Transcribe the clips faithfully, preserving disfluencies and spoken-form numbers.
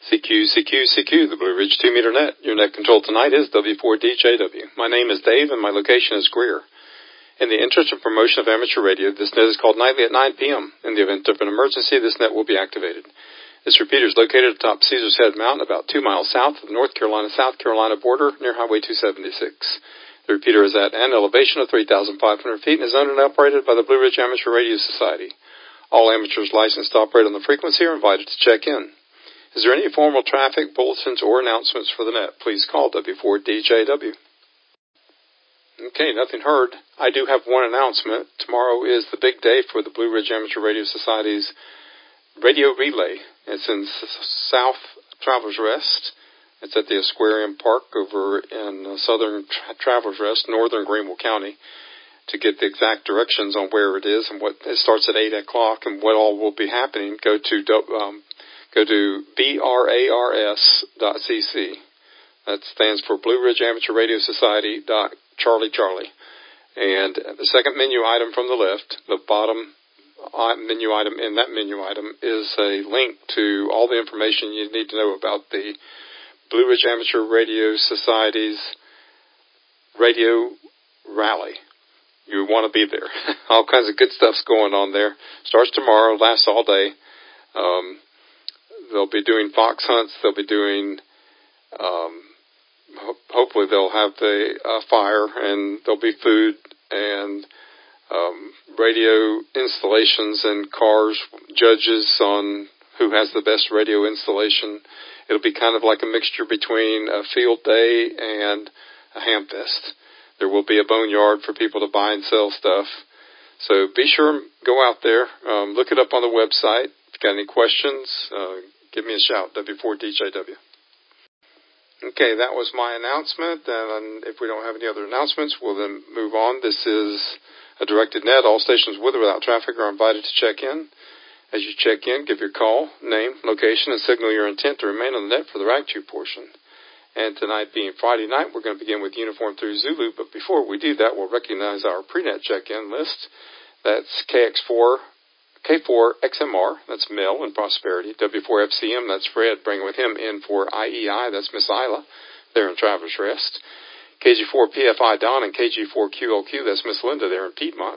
C Q, C Q, C Q, the Blue Ridge two meter net. Your net control tonight is W four D J W. My name is Dave and my location is Greer. In the interest of promotion of amateur radio, this net is called nightly at nine p.m. In the event of an emergency, this net will be activated. This repeater is located atop Caesar's Head Mountain, about two miles south of the North Carolina-South Carolina border near Highway two seventy-six. The repeater is at an elevation of three thousand five hundred feet and is owned and operated by the Blue Ridge Amateur Radio Society. All amateurs licensed to operate on the frequency are invited to check in. Is there any formal traffic, bulletins, or announcements for the net? Please call W four D J W. Okay, nothing heard. I do have one announcement. Tomorrow is the big day for the Blue Ridge Amateur Radio Society's radio relay. It's in South Travelers Rest. It's at the Aquarium Park over in Southern Tra- Travelers Rest, Northern Greenville County. To get the exact directions on where it is and what it starts at eight o'clock and what all will be happening, go to um, go to B R A R S dot C C. That stands for Blue Ridge Amateur Radio Society dot Charlie Charlie. And the second menu item from the left, the bottom menu item in that menu item, is a link to all the information you need to know about the Blue Ridge Amateur Radio Society's radio rally. You want to be there. All kinds of good stuff's going on there. Starts tomorrow, lasts all day. Um, they'll be doing fox hunts. They'll be doing, um, ho- hopefully they'll have the uh, fire, and there'll be food and um, radio installations and cars, judges on who has the best radio installation. It'll be kind of like a mixture between a field day and a ham fest. There will be a boneyard for people to buy and sell stuff. So be sure and go out there. Um, look it up on the website. If you've got any questions, uh, give me a shout, W four D J W. Okay, that was my announcement. And if we don't have any other announcements, we'll then move on. This is a directed net. All stations with or without traffic are invited to check in. As you check in, give your call, name, location, and signal your intent to remain on the net for the rag tube portion. And tonight being Friday night, we're going to begin with Uniform through Zulu. But before we do that, we'll recognize our pre-net check-in list. That's K X four, K four X M R, that's Mel in Prosperity. W four F C M, that's Fred, bringing with him in for I E I, that's Miss Isla, there in Travelers Rest. K G four P F I Don and K G four Q L Q, that's Miss Linda there in Piedmont.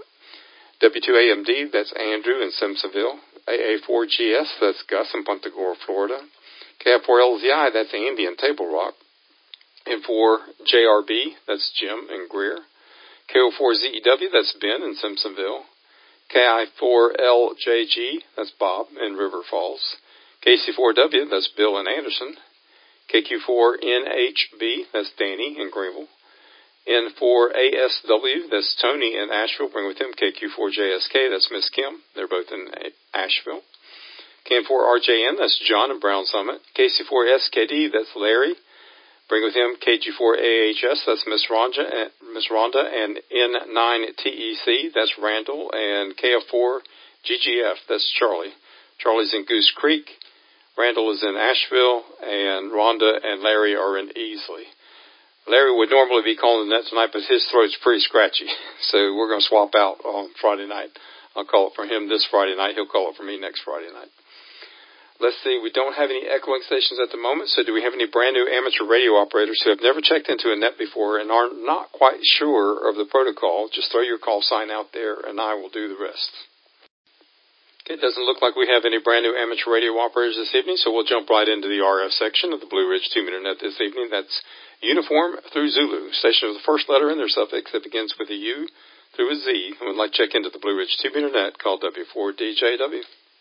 W two A M D, that's Andrew in Simpsonville. A A four G S, that's Gus in Punta Gorda, Florida. K F four L Z I, that's Andy in Table Rock. And for J R B, that's Jim in Greer. K O four Z E W, that's Ben in Simpsonville. K I four L J G, that's Bob in River Falls. K C four W, that's Bill in Anderson. K Q four N H B, that's Danny in Greenville. N four A S W, that's Tony in Asheville. Bring with him K Q four J S K, that's Miss Kim. They're both in Asheville. K N four R J N, that's John in Brown Summit. K C four S K D, that's Larry. Bring with him K G four A H S, that's Miss Rhonda, Miss Rhonda, and N nine T E C, that's Randall, and K F four G G F, that's Charlie. Charlie's in Goose Creek, Randall is in Asheville, and Rhonda and Larry are in Easley. Larry would normally be calling the net tonight, but his throat's pretty scratchy, so we're going to swap out on Friday night. I'll call it for him this Friday night. He'll call it for me next Friday night. Let's see, we don't have any echoing stations at the moment, so do we have any brand new amateur radio operators who have never checked into a net before and are not quite sure of the protocol? Just throw your call sign out there and I will do the rest. Okay, it doesn't look like we have any brand new amateur radio operators this evening, so we'll jump right into the R F section of the Blue Ridge two meter net this evening. That's Uniform through Zulu, station with the first letter in their suffix that begins with a U through a Z, and would like to check into the Blue Ridge two meter net called W four D J W.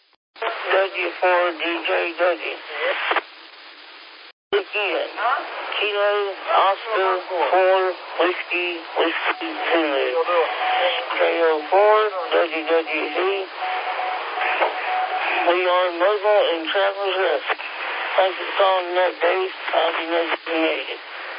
W four D J W. Again, Kilo, Oscar, four, Whiskey, Whiskey, Zulu. K O four, W W Z. We are mobile and Travelers Rest. Thanks for calling that day. I'll be designated.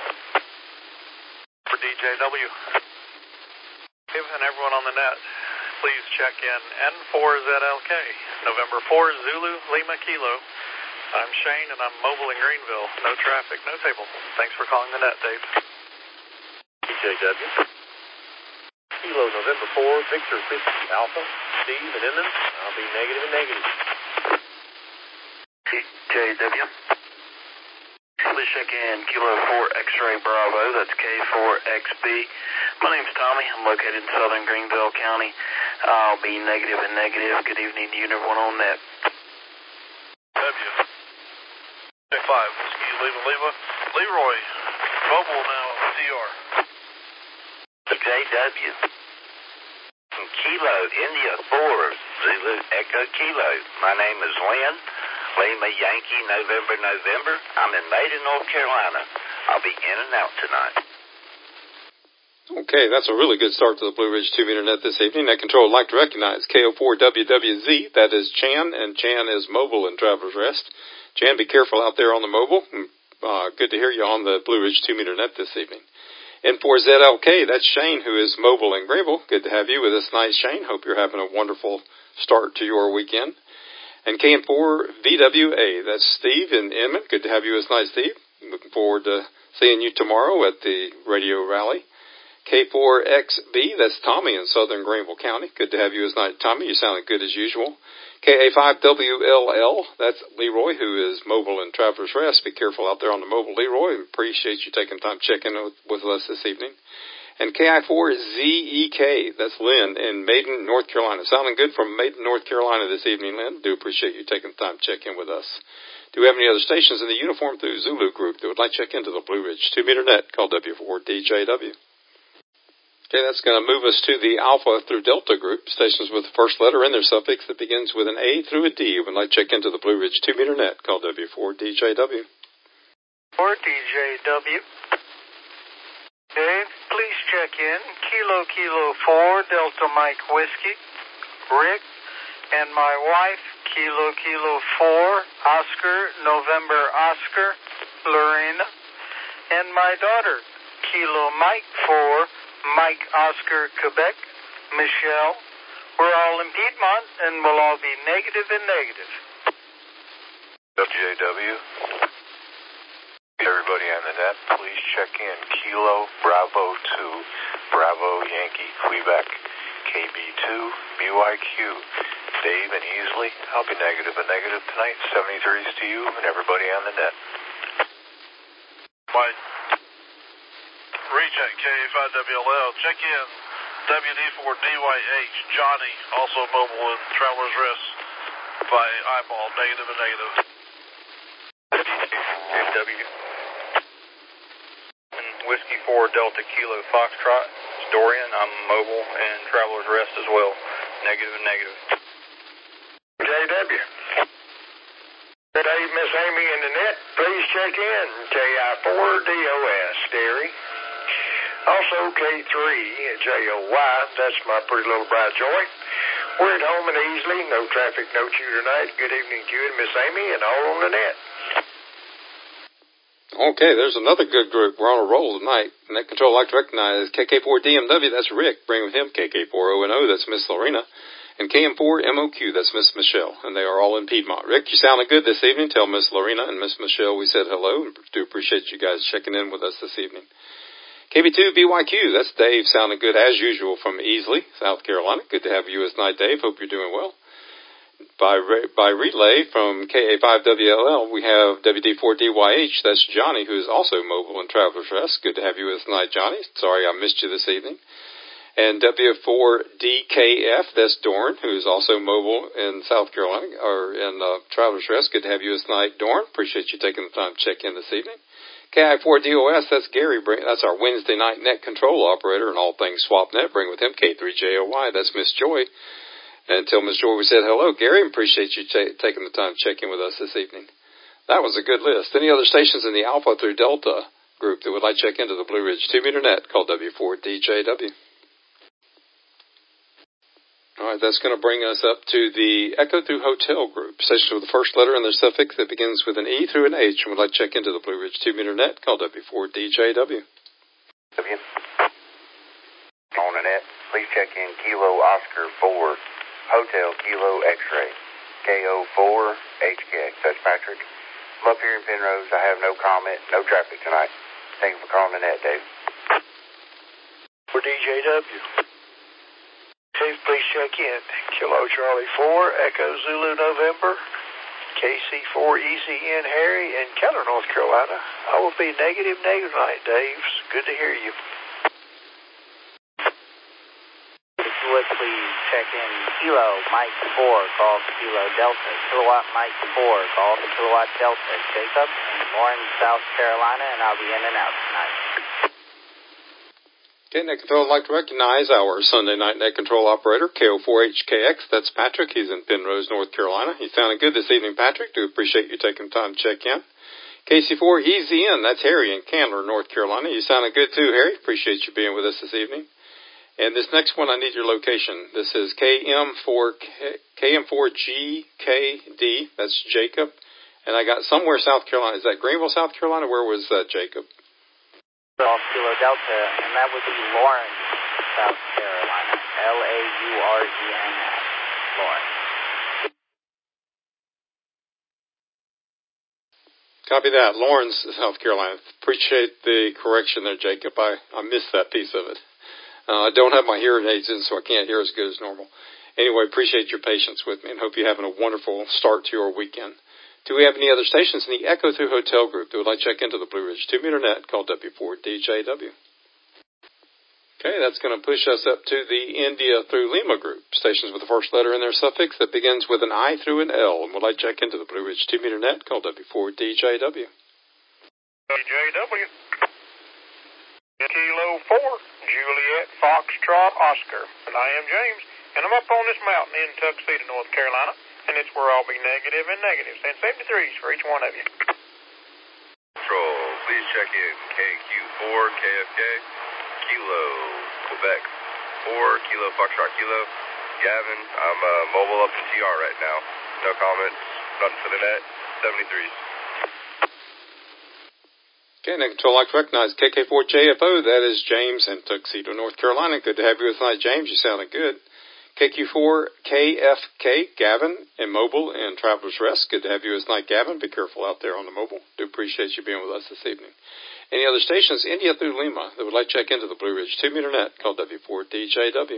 For D J W. And everyone on the net, please check in N four Z L K, November four, Zulu, Lima, Kilo. I'm Shane, and I'm mobile in Greenville. No traffic, no table. Thanks for calling the net, Dave. D J W. Kilo, November four, Victor, fifty, Alpha, Steve, and Inman. I'll be negative and negative. D J W. please check in Kilo four X-Ray Bravo, that's K four X B. My name's Tommy. I'm located in southern Greenville County. I'll be negative and negative. Good evening to you and everyone on net. W. Check five. Whiskey Lima Lima. Leroy. Mobile now. T R. J W. Kilo India four Zulu Echo Kilo. My name is Lynn. Lima Yankee November November. I'm in Maiden, North Carolina. I'll be in and out tonight. Okay, that's a really good start to the Blue Ridge two meter net this evening. Net control would like to recognize K O four W W Z. That is Chan, and Chan is mobile in Traveler's Rest. Chan, be careful out there on the mobile. Uh, good to hear you on the Blue Ridge two meter net this evening. N four Z L K, that's Shane, who is mobile in Greenville. Good to have you with us tonight, Shane. Hope you're having a wonderful start to your weekend. And K N four V W A, that's Steve in Inman. Good to have you with us tonight, Steve. Looking forward to seeing you tomorrow at the radio rally. K four X B, that's Tommy in southern Greenville County. Good to have you with us tonight, Tommy. You sounded good as usual. K A five W L L, that's Leroy, who is mobile in Traveler's Rest. Be careful out there on the mobile, Leroy. Appreciate you taking time checking with, with us this evening. And K I four Z E K, that's Lynn in Maiden, North Carolina. Sounding good from Maiden, North Carolina this evening, Lynn. Do appreciate you taking time to check in with us. Do we have any other stations in the uniform through Zulu group that would like to check into the Blue Ridge two meter net? Call W four D J W. Okay, that's going to move us to the Alpha through Delta group, stations with the first letter in their suffix that begins with an A through a D. Would like to check into the Blue Ridge two meter net. Call W four D J W. four D J W. Dave, please check in Kilo Kilo four Delta Mike Whiskey, Rick, and my wife, Kilo Kilo four Oscar November Oscar, Lorena, and my daughter, Kilo Mike four Mike Oscar Quebec, Michelle. We're all in Piedmont, and we'll all be negative and negative. W J W. Everybody on the net, please check in Kilo Bravo two Bravo Yankee Quebec, K B two B Y Q. Dave and Easley, I'll be negative and negative tonight. seventy-threes to you and everybody on the net. Mike. Recheck K A five W L L. Check in W D four D Y H. Johnny, also mobile in Traveler's Rest by eyeball, negative and negative. W. Whiskey four Delta Kilo Foxtrot. It's Dorian. I'm mobile and Traveler's Rest as well. Negative and negative. J W. Dave, Miss Amy in the net, please check in K I four D O S, Derry. Also K three J O Y, that's my pretty little bride Joy. We're at home and easily, no traffic, no chew tonight. Good evening to you and Miss Amy and all on the net. Okay, there's another good group. We're on a roll tonight. Net control I'd like to recognize K K four D M W, that's Rick. Bring with him K K four O N O, that's Miss Lorena. And K M four M O Q, that's Miss Michelle. And they are all in Piedmont. Rick, you sounded good this evening. Tell Miss Lorena and Miss Michelle we said hello. And do appreciate you guys checking in with us this evening. K B two B Y Q, that's Dave, sounding good as usual from Easley, South Carolina. Good to have you with us tonight, Dave. Hope you're doing well. By re- by relay from K A five W L L, we have W D four D Y H, that's Johnny, who is also mobile in Traveler's Rest. Good to have you with us tonight, Johnny. Sorry I missed you this evening. And W four D K F, that's Dorn, who is also mobile in South Carolina, or in uh, Traveler's Rest. Good to have you with us tonight, Dorn. Appreciate you taking the time to check in this evening. K I four D O S, that's Gary. That's our Wednesday night net control operator and all things SwapNet. Bring with him K three J O Y, that's Miss Joy. And tell Miss Joy we said hello, Gary. Appreciate you t- taking the time to check in with us this evening. That was a good list. Any other stations in the Alpha through Delta group that would like to check into the Blue Ridge two meter net? Call W four D J W. All right, that's going to bring us up to the Echo through Hotel group, station with the first letter in their suffix that begins with an E through an H, and would like to check into the Blue Ridge two meter net. Call W four D J W. W. On the net, please check in Kilo Oscar four Hotel Kilo X-Ray K O four H K X. That's Patrick. I'm up here in Penrose. I have no comment, no traffic tonight. Thank you for calling the net, Dave. For D J W. Dave, please check in Kilo Charlie four Echo Zulu November K K C four E Z N Harry in Keller, North Carolina. I will be negative, negative tonight, Dave. Good to hear you. If you would please check in Kilo Mike four, Golf Kilo Delta, Kilowatt Mike four, Golf Kilowatt Delta, Jacob in Lawrence, South Carolina, and I'll be in and out tonight. Okay, Net Control, I'd like to recognize our Sunday night Net Control operator, K O four H K X. That's Patrick. He's in Penrose, North Carolina. He's sounding good this evening, Patrick. Do appreciate you taking time to check in. K C four E Z N, that's Harry in Candler, North Carolina. You sounding good too, Harry. Appreciate you being with us this evening. And this next one, I need your location. This is K M four G K D. That's Jacob. And I got somewhere South Carolina. Is that Greenville, South Carolina? Where was that, Jacob? Golf Kilo Delta, and that would be Lawrence, South Carolina. L A U R E N S. Lawrence. Copy that. Lawrence, South Carolina. Appreciate the correction there, Jacob. I, I missed that piece of it. Uh, I don't have my hearing aids in, so I can't hear as good as normal. Anyway, appreciate your patience with me and hope you're having a wonderful start to your weekend. Do we have any other stations in the Echo Through Hotel group that would like to check into the Blue Ridge two meter net called W four D J W? Okay, that's going to push us up to the India Through Lima group, stations with the first letter in their suffix that begins with an I through an L, and would like to check into the Blue Ridge two meter net called W four D J W. D J W. Kilo four, Juliet, Foxtrot, Oscar. And I am James, and I'm up on this mountain in Tuxedo, North Carolina. And it's where I'll be negative and negatives, and seventy-threes for each one of you. Control, please check in K Q four K F K, Kilo, Quebec, four Kilo Foxtrot Kilo. Gavin, I'm uh, mobile up in T R right now. No comments, nothing for the net, seventy-threes. Okay, Net Control, I'd like to recognize K K four J F O. That is James in Tuxedo, North Carolina. Good to have you with tonight, James. You sounded good. K Q four K F K, Gavin in Mobile and Traveler's Rest. Good to have you with tonight, Gavin. Be careful out there on the mobile. Do appreciate you being with us this evening. Any other stations, India Through Lima, that would like to check into the Blue Ridge two meter net called W four D J W?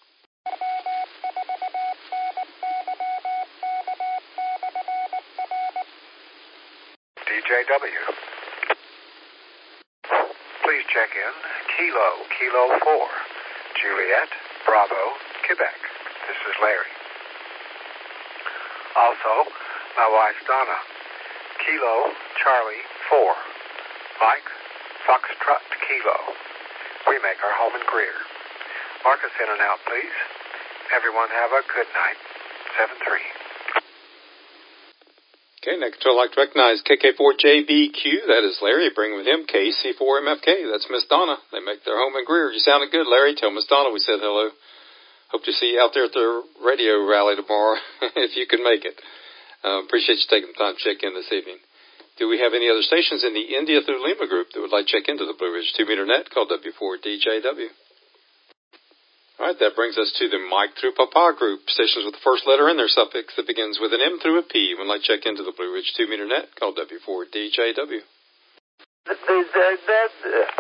D J W. Please check in Kilo, Kilo four, Juliet, Bravo, Quebec. This is Larry. Also, my wife Donna. Kilo, Charlie, four. Mike, Foxtrot, Kilo. We make our home in Greer. Mark us in and out, please. Everyone have a good night. seven three. Okay, Net Control, I'd like to recognize K K four J B Q. That is Larry. Bring with him K C four M F K. That's Miss Donna. They make their home in Greer. You sounded good, Larry. Tell Miss Donna we said hello. Hope to see you out there at the radio rally tomorrow, if you can make it. Uh, appreciate you taking the time to check in this evening. Do we have any other stations in the India Through Lima group that would like to check into the Blue Ridge two meter net called W four D J W? All right, that brings us to the Mike Through Papa group, stations with the first letter in their suffix that begins with an M through a P. Would like to check into the Blue Ridge two meter net called W four D J W. Who said that?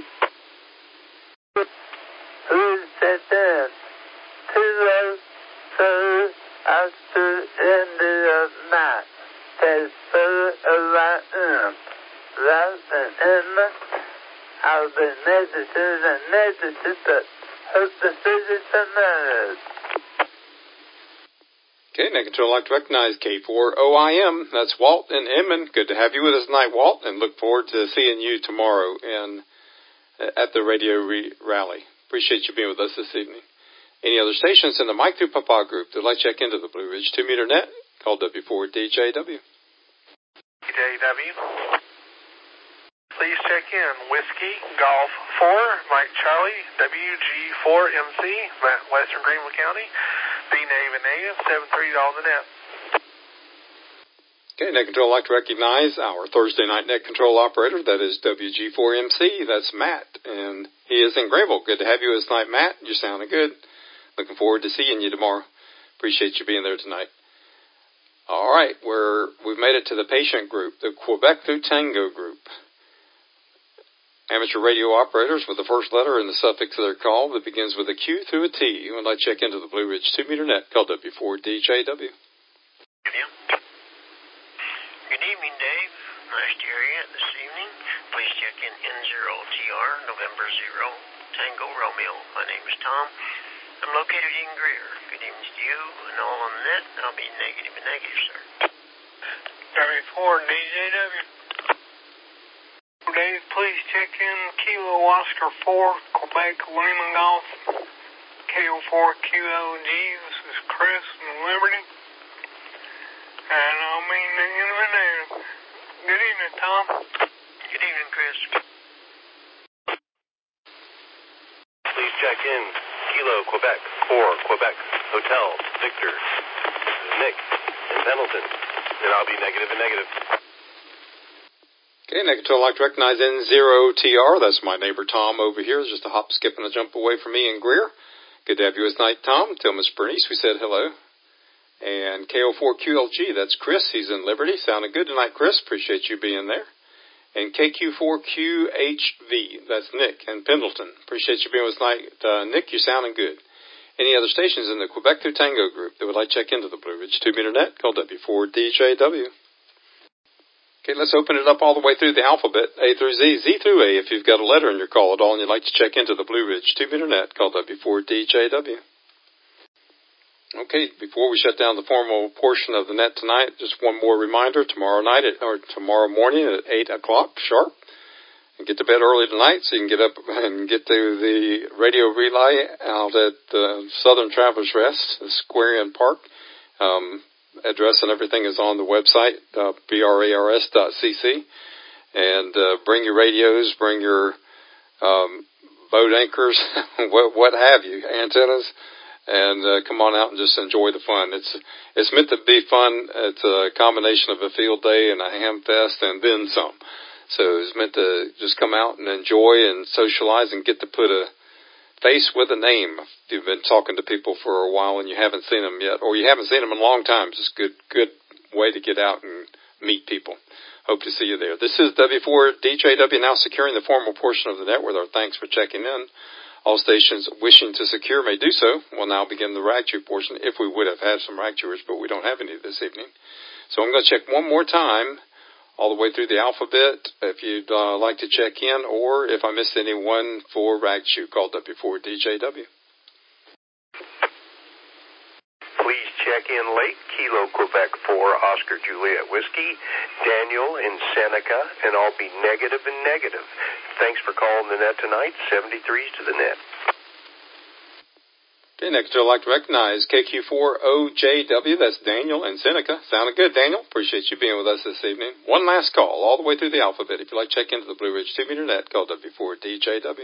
Who said that? Hello, so after end of night, there's so around him. That's an element. I've been negative and negative, but hope to see you tonight. Okay, Net Control, I'd like to recognize K four O I M. That's Walt and Emmon. Good to have you with us tonight, Walt, and look forward to seeing you tomorrow in, at the radio re- rally. Appreciate you being with us this evening. Any other stations in the Mike Through Papa group that would like to check into the Blue Ridge two meter net called W four D J W? D J W. Please check in Whiskey Golf four, Mike Charlie, W G four M C, Western Greenville County, B Nave and Native, seven three on the net. Okay, Net Control, I'd like to recognize our Thursday night Net Control operator. That is W G four M C. That's Matt, and he is in Greenville. Good to have you this night, Matt. You're sounding good. Looking forward to seeing you tomorrow. Appreciate you being there tonight. All right, we're, we've made it to the patient group, the Quebec Through Tango group. Amateur radio operators with the first letter in the suffix of their call that begins with a Q through a T. When I check into the Blue Ridge two meter net called W four D J W. Good evening, Dave. Nice to hear you this evening. Please check in N zero T R, November zero, Tango Romeo. My name is Tom. I'm located in Greer. Good evening to you and all on the net. I'll be negative and negative, sir. W four D J W. Dave, please check in Kilo Oscar four, Quebec Lima Golf. K O four Q L G. This is Chris in Liberty. And I'll be negative and negative. Good evening, Tom. Good evening, Chris. Please check in Kilo Quebec four, Quebec Hotel Victor. This is Nick in Pendleton, and I'll be negative and negative. Okay, negative, I'd like to recognize N zero T R. That's my neighbor Tom over here. It's just a hop, skip, and a jump away from me in Greer. Good to have you with night, Tom. Tell Miss Bernice we said hello. And K O four Q L G, that's Chris. He's in Liberty. Sounding good tonight, Chris. Appreciate you being there. And K Q four Q H V, that's Nick in Pendleton. Appreciate you being with us tonight. Uh, Nick, you're sounding good. Any other stations in the Quebec through Tango group that would like to check into the Blue Ridge two meter net, call W four D J W. Okay, let's open it up all the way through the alphabet, A through Z, Z through A. If you've got a letter in your call at all and you'd like to check into the Blue Ridge two meter net, call W four D J W. Okay, before we shut down the formal portion of the net tonight, just one more reminder, tomorrow night at, or tomorrow morning at eight o'clock sharp, and get to bed early tonight so you can get up and get to the radio relay out at uh, Southern Travelers Rest, the Square in Park. Um, address and everything is on the website, uh, B R A R S dot C C, and uh, bring your radios, bring your um, boat anchors, what, what have you, antennas, and uh, come on out and just enjoy the fun. It's it's meant to be fun. It's a combination of a field day and a ham fest and then some. So it's meant to just come out and enjoy and socialize and get to put a face with a name. If you've been talking to people for a while and you haven't seen them yet, or you haven't seen them in a long time, it's just a good, good way to get out and meet people. Hope to see you there. This is W four D J W now securing the formal portion of the net with our thanks for checking in. All stations wishing to secure may do so. We'll now begin the rag chew portion if we would have had some rag chewers, but we don't have any this evening. So I'm going to check one more time all the way through the alphabet if you'd uh, like to check in, or if I missed anyone for rag chew, call W four D J W. Please check in late, Kilo Quebec four, Oscar Juliet Whiskey, Daniel in Seneca, and I'll be negative and negative. Thanks for calling the net tonight, seventy-threes to the net. Okay, next I'd like to recognize K Q four O J W, that's Daniel in Seneca. Sounded good, Daniel. Appreciate you being with us this evening. One last call, all the way through the alphabet. If you'd like to check into the Blue Ridge two meter net, call W four D J W.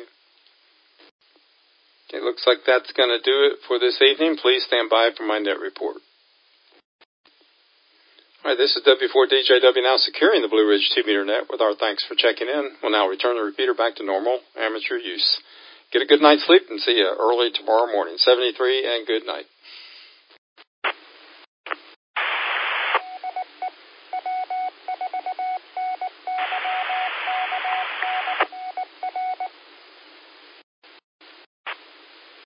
Okay, looks like that's going to do it for this evening. Please stand by for my net report. All right, this is W four D J W now securing the Blue Ridge two meter net with our thanks for checking in. We'll now return the repeater back to normal amateur use. Get a good night's sleep and see you early tomorrow morning. seventy-three and good night.